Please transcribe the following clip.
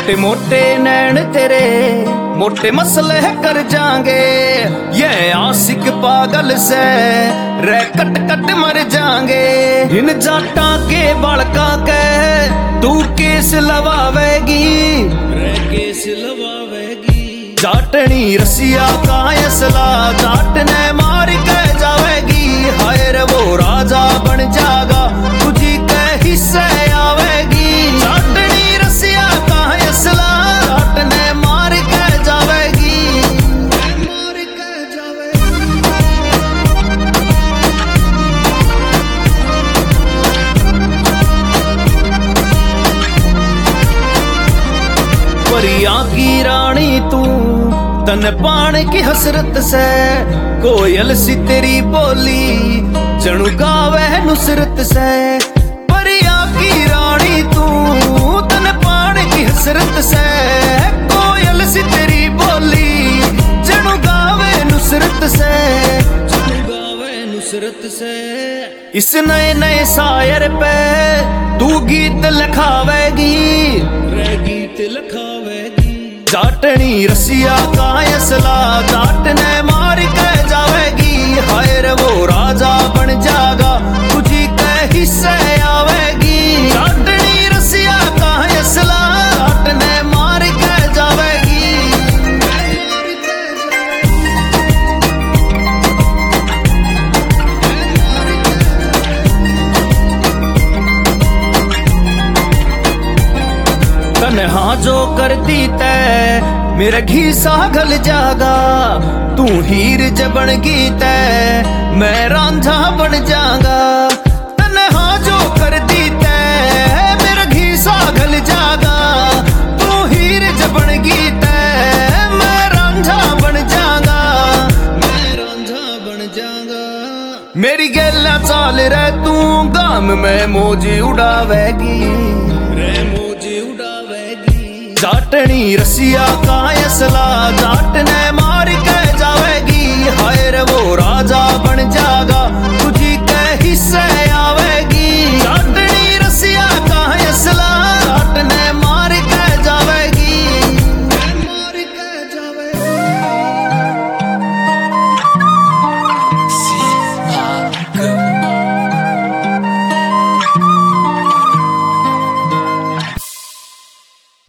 मोटे मोटे नैन तेरे मोटे मसले कर जाएंगे, ये आशिक पागल से रे कट कट मर जाएंगे। इन जाटा के बालका के तू केस लवावेगी, रे केस लवावेगी। जाटनी रसिया का असला जाटने मार के जावेगी, हाय रे वो राजा बन जागा तुझी के हिस्से आवेगी। जाटनी रसिया का असला जाटने मार के जावेगी, मार के जावेगी। परिया की रानी तू तन पान की हसरत से, कोयल सी तेरी बोली जणु गावे नुसरत से। परिया की रानी तू तन पान की हसरत से, कोयल सी तेरी बोली जणु गावे नुसरत से, जणु गावे नुसरत से। इस नए नए शायर पे तू गीत लिखावेगी, रे गीत लिखावेगी। जाटनी रसिया का असला जाटने मार के जावेगी, हाय रे वो राजा बन जागा तुझी के हिस्से आवेगी। जाटनी रसिया का असला जाटने मार के जावेगी। तन्हा जो करती तै मेरा घी सा घल जागा, तू हीर जबन गीते मैं रांझा बन जागा। तन्हा जो करती तै मेरा घी सा घल जागा, तू हीर जबन गीते मैं रांझा बन जागा, मैं रांझा बन जागा। मेरी गैला चाल रे तू गाम में मौजी उड़ावेगी, रे मौजी उड़ावेगी। जाटनी रसिया का असला जाटने